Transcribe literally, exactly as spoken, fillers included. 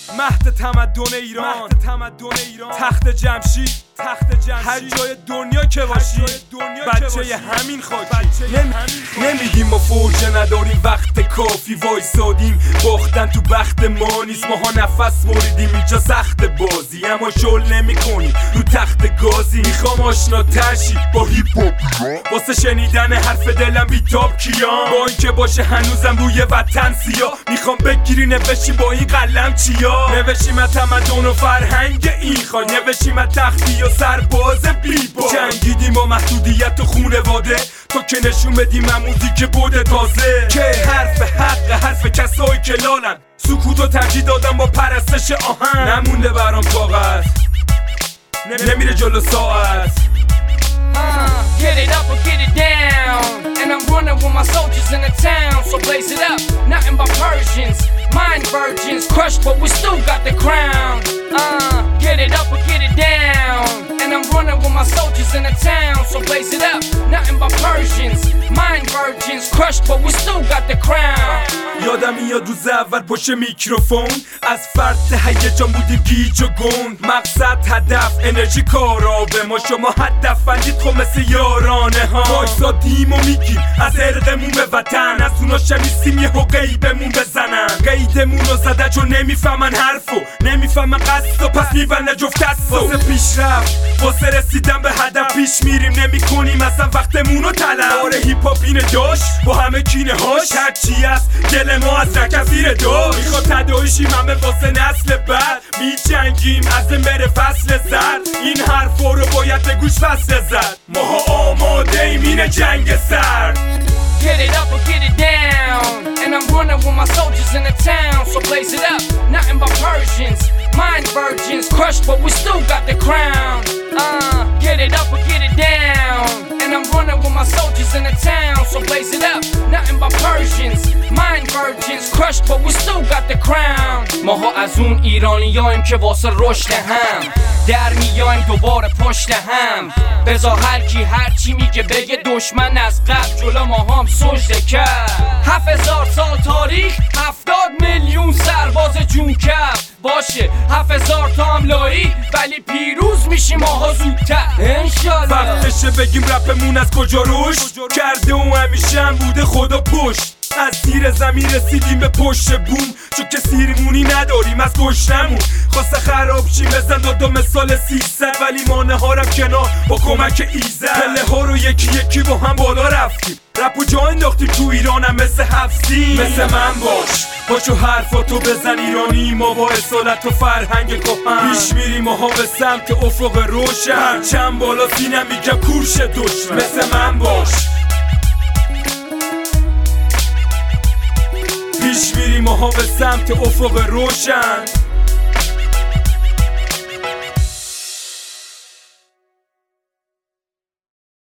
مهد تمدن ایران، مهد تمدن ایران، تخت جمشید، تخت جمشید، هر جای دنیا که باشی بچه همین خاکی. نمیگیم ما فرجه نداریم وقت کافی وایسادیم، باختن تو بخت ما نیست، ماها نفس بریدیم اینجا سخت بازی، اما شل نمی کنیم رو تخت گازی. میخوام آشنا ترشی با هیپ هاپ واسه شنیدن حرف دلم بیتاب کیان، با اینکه باشه هنوزم روی وطن سیاه. میخوام بگیری نوشی با این قلم چیا، نوشیم از تمدن و فرهنگ این خواهی، نوشیم از تختی و سرباز بیبا. جنگیدیم با محدودیت و خونواده، تو که نشون بدیم من موزیک بوده تازه، که حرف حق حرف کسایی که لالن، سکوت و ترجیح دادم با پرستش آهن. نمونده برام طاقت، نمیره جلو ساعت. Uh, get it up or get it down. And I'm running with my soldiers in the town, so blaze it up. Nothing but Persians, mind virgins, crushed but we still got the crown. Uh, get it up or get it down. And I'm running with my soldiers in the town, so blaze it up. Nothing but Persians, mind virgins, crushed but we still got the crown. یادم میاد روز اول پشت میکروفون، از فرد هیجان بودیم گیج و گند، مقصد هدف انرژی کارا به ما، شما هدف بندید خب مثل یارانه ها. وایسادیم و میگیم از عرقمون به وطن، از اونا شمیستیم یه قیبمون بزنن، قیدمون رو زده چون نمیفهمن حرفو، نمیفهمن قصدو، پس میبنده جفت دستو. واسه پیشرفت واسه رسیدن به هدف پیش میریم، نمی کنیم اصلا وقتمون رو طلب. آره هیپ هاپ اینه داشت با همه کینه هاش، هرچی هست دل ما از رکب زیر دار، میخواد تداعیشیم همه واسه نسل بعد، میجنگیم از این بره فصل زد، این حرفا رو باید به گوش فصل زد، ماها آماده ایم اینه جنگ سرد. Get it up or get it down. And I'm running with my soldiers in the town, so blaze it up. Nothing but Persians, mind virgins, crushed but we still got the crown. Uh, get it up or get it down. And I'm running with my soldiers in the town, so blaze it up. Nothing but Persians, mind virgins, crushed but we still got the crown. ماها از اون ایرانیاییم که واسه رشد هم در میایم دوباره پشت هم، بذار هر کی هر چی میگه بگه، دشمن از قبل جلو ما هم سجده کرد. هفت هزار سال تاریخ، هفتاد میلیون سرباز جون کرد، باشه هفت هزار تا هم لایی ولی پیروز میشیم ماها زودتر انشالله. وقتشه بگیم رپمون از کجا رشد کرده و همیشه هم بوده خدا پشت، از زیر زمین رسیدیم به پشت بوم، چون که سیرمونی نداریم از گشنمون. خواسته خراب شیم بزن دادا مثال سیصد، ولی مانه ها رفت کنار با کمک ایزد، پله ها رو یکی یکی با هم بالا رفتیم، رپ و جا انداختیم تو ایرانم مثل حفظیم. مثل من باش باشو حرفاتو بزن ایرانی، ما با اصالت و فرهنگ کهن پیش میریم ماها به سمت افق روشن، هرچند بالا سینم میگم کورش دشمن. مثل من باش پیش میریم ماها به سمت افق روشن.